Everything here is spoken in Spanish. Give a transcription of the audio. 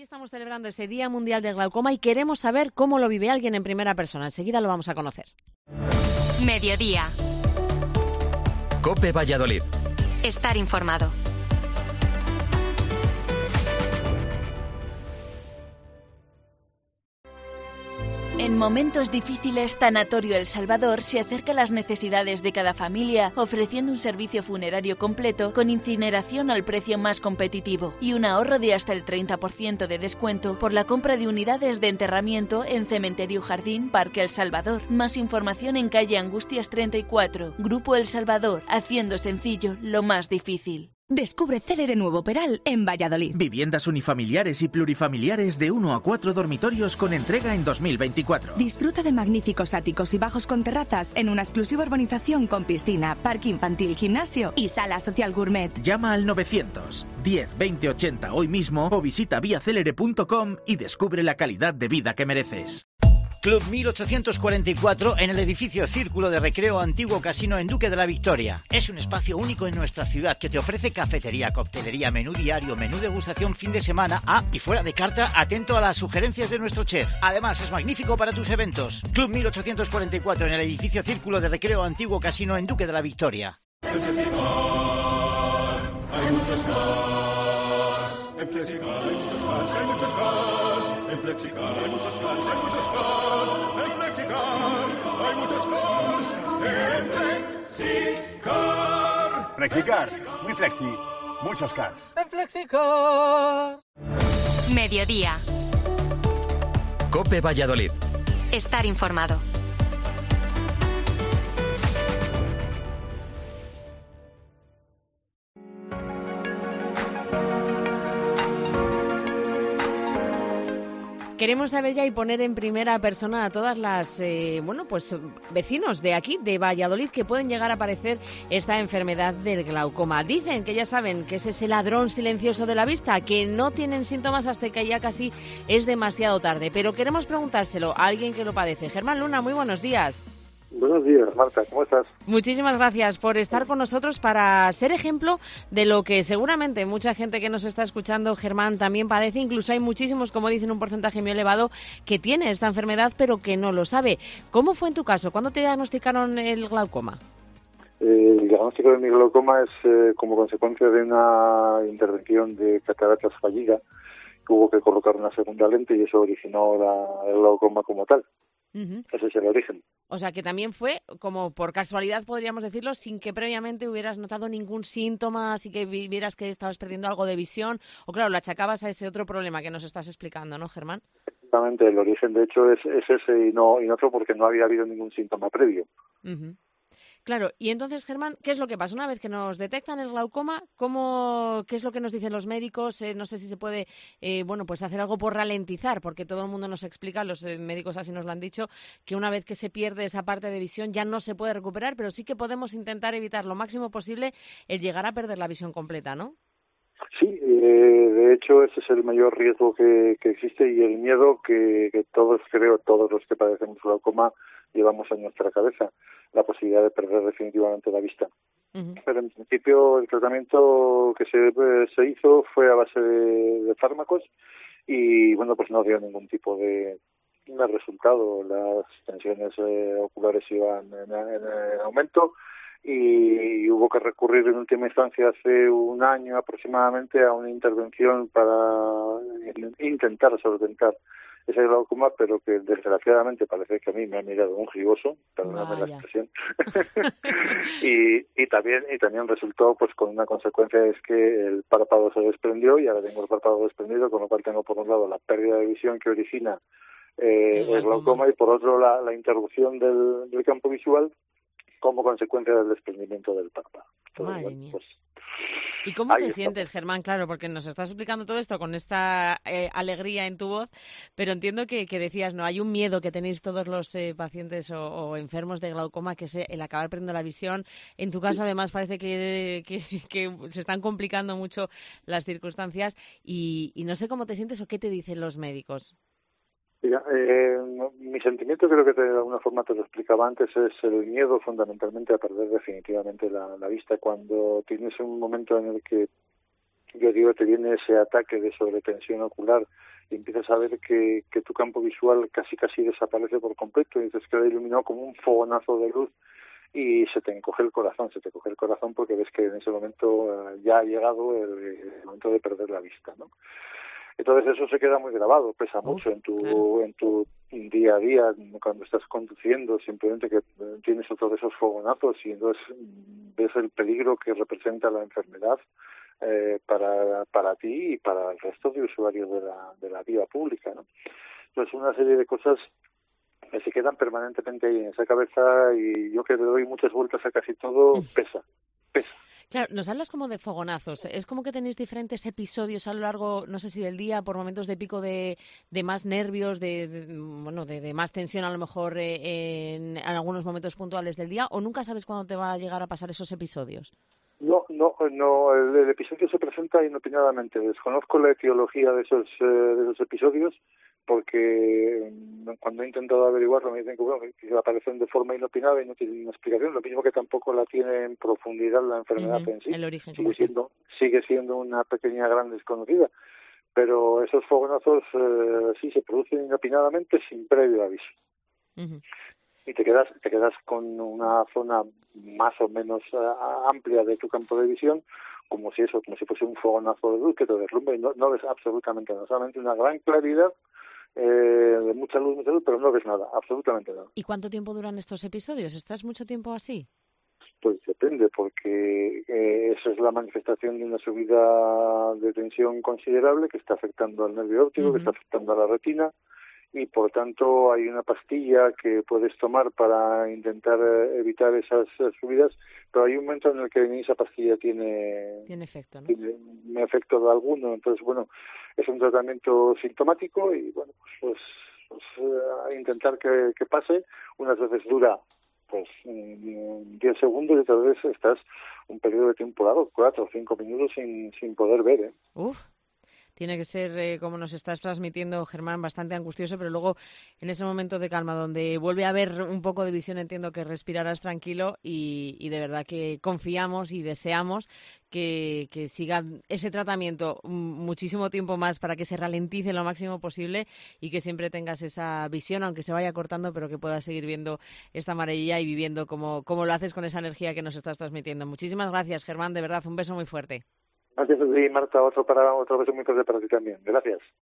estamos celebrando ese Día Mundial del Glaucoma y queremos saber cómo lo vive alguien en primera persona. Enseguida lo vamos a conocer. Mediodía. COPE Valladolid. Estar informado. En momentos difíciles, Tanatorio El Salvador se acerca a las necesidades de cada familia, ofreciendo un servicio funerario completo con incineración al precio más competitivo y un ahorro de hasta el 30% de descuento por la compra de unidades de enterramiento en Cementerio Jardín Parque El Salvador. Más información en calle Angustias 34. Grupo El Salvador, haciendo sencillo lo más difícil. Descubre Célere Nuevo Peral en Valladolid. Viviendas unifamiliares y plurifamiliares de 1 a 4 dormitorios con entrega en 2024. Disfruta de magníficos áticos y bajos con terrazas en una exclusiva urbanización con piscina, parque infantil, gimnasio y sala social gourmet. Llama al 900 10 20 80 hoy mismo o visita viacelere.com y descubre la calidad de vida que mereces. Club 1844 en el edificio Círculo de Recreo Antiguo Casino en Duque de la Victoria. Es un espacio único en nuestra ciudad que te ofrece cafetería, coctelería, menú diario, menú degustación fin de semana. Y fuera de carta, atento a las sugerencias de nuestro chef. Además, es magnífico para tus eventos. Club 1844 en el edificio Círculo de Recreo Antiguo Casino en Duque de la Victoria. En Flexicar hay muchos más. En Flexicar hay muchos más, hay muchos más. En Flexicar hay muchos más, hay muchos más. En Flexicar hay muchos más. En Flexicar. Flexicar, muy flexi, muchos cars. En Flexicar. Mediodía. COPE Valladolid. Estar informado. Queremos saber ya y poner en primera persona a todas las vecinos de aquí, de Valladolid, que pueden llegar a padecer esta enfermedad del glaucoma. Dicen que ya saben que es ese ladrón silencioso de la vista, que no tienen síntomas hasta que ya casi es demasiado tarde. Pero queremos preguntárselo a alguien que lo padece. Germán Luna, muy buenos días. Buenos días, Marta, ¿cómo estás? Muchísimas gracias por estar con nosotros para ser ejemplo de lo que seguramente mucha gente que nos está escuchando, Germán, también padece. Incluso hay muchísimos, como dicen, un porcentaje muy elevado que tiene esta enfermedad pero que no lo sabe. ¿Cómo fue en tu caso? ¿Cuándo te diagnosticaron el glaucoma? El diagnóstico de mi glaucoma es como consecuencia de una intervención de cataratas fallida. Hubo que colocar una segunda lente y eso originó el glaucoma como tal. Uh-huh. Ese es el origen. O sea, que también fue, como por casualidad podríamos decirlo, sin que previamente hubieras notado ningún síntoma, así que vieras que estabas perdiendo algo de visión, o claro, lo achacabas a ese otro problema que nos estás explicando, ¿no, Germán? Exactamente, el origen de hecho es ese y no otro porque no había habido ningún síntoma previo. Uh-huh. Claro, y entonces, Germán, ¿qué es lo que pasa? Una vez que nos detectan el glaucoma, ¿qué es lo que nos dicen los médicos? No sé si se puede hacer algo por ralentizar, porque todo el mundo nos explica, los médicos así nos lo han dicho, que una vez que se pierde esa parte de visión ya no se puede recuperar, pero sí que podemos intentar evitar lo máximo posible el llegar a perder la visión completa, ¿no? Sí, de hecho ese es el mayor riesgo que existe y el miedo que todos los que padecemos glaucoma llevamos en nuestra cabeza, la posibilidad de perder definitivamente la vista. Uh-huh. Pero en principio el tratamiento que se hizo fue a base de fármacos y pues no dio ningún tipo de resultado. Las tensiones oculares iban en aumento y hubo que recurrir en última instancia hace un año aproximadamente a una intervención para intentar solventar ese glaucoma, pero que desgraciadamente parece que a mí me ha mirado un giboso, perdóname la expresión, y también resultó pues con una consecuencia, es que el párpado se desprendió y ahora tengo el párpado desprendido, con lo cual tengo por un lado la pérdida de visión que origina el glaucoma y por otro la interrupción del campo visual como consecuencia del desprendimiento del párpado. Madre mía. Pues, ¿y cómo te sientes, Germán? Claro, porque nos estás explicando todo esto con esta alegría en tu voz, pero entiendo que decías, no, hay un miedo que tenéis todos los pacientes o enfermos de glaucoma, que es el acabar perdiendo la visión. En tu caso, además, parece que se están complicando mucho las circunstancias y no sé cómo te sientes o qué te dicen los médicos. Mira, mi sentimiento, creo que de alguna forma te lo explicaba antes, es el miedo fundamentalmente a perder definitivamente la vista. Cuando tienes un momento en el que yo digo, te viene ese ataque de sobretensión ocular y empiezas a ver que tu campo visual casi desaparece por completo y dices que queda iluminado como un fogonazo de luz y se te coge el corazón porque ves que en ese momento ya ha llegado el momento de perder la vista, ¿no? Entonces eso se queda muy grabado, pesa mucho en tu día a día, cuando estás conduciendo, simplemente que tienes otro de esos fogonazos y entonces ves el peligro que representa la enfermedad para ti y para el resto de usuarios de la vía pública, ¿no? Entonces una serie de cosas que se quedan permanentemente ahí en esa cabeza y yo que le doy muchas vueltas a casi todo, pesa. Claro, nos hablas como de fogonazos. Es como que tenéis diferentes episodios a lo largo, no sé si del día, por momentos de pico de más nervios, de más tensión a lo mejor en algunos momentos puntuales del día, o nunca sabes cuándo te va a llegar a pasar esos episodios. No, el episodio se presenta inopinadamente. Desconozco la etiología de esos episodios porque cuando he intentado averiguarlo me dicen que aparecen de forma inopinada y no tienen una explicación, lo mismo que tampoco la tiene en profundidad la enfermedad en sí. El origen sigue siendo una pequeña gran desconocida, pero esos fogonazos sí se producen inopinadamente sin previo aviso. Y te quedas con una zona más o menos amplia de tu campo de visión, como si fuese un fogonazo de luz que te derrumbe y no ves absolutamente nada, solamente una gran claridad de mucha luz, pero no ves nada, absolutamente nada. ¿Y cuánto tiempo duran estos episodios? ¿Estás mucho tiempo así? Pues depende, porque eso es la manifestación de una subida de tensión considerable que está afectando al nervio óptico, que está afectando a la retina, y por tanto hay una pastilla que puedes tomar para intentar evitar esas subidas, pero hay un momento en el que ni esa pastilla tiene efecto, ¿no? Tiene un efecto de alguno. Entonces, bueno, es un tratamiento sintomático y, bueno, pues intentar que pase. Unas veces dura 10 segundos y otras veces estás un periodo de tiempo largo, 4 o 5 minutos sin poder ver, ¿eh? Tiene que ser, como nos estás transmitiendo, Germán, bastante angustioso, pero luego en ese momento de calma donde vuelve a haber un poco de visión, entiendo que respirarás tranquilo y de verdad que confiamos y deseamos que siga ese tratamiento muchísimo tiempo más para que se ralentice lo máximo posible y que siempre tengas esa visión, aunque se vaya cortando, pero que puedas seguir viendo esta maravilla y viviendo como lo haces con esa energía que nos estás transmitiendo. Muchísimas gracias, Germán, de verdad, un beso muy fuerte. Gracias a ti, Marta, otro beso muy fuerte para ti también. Gracias.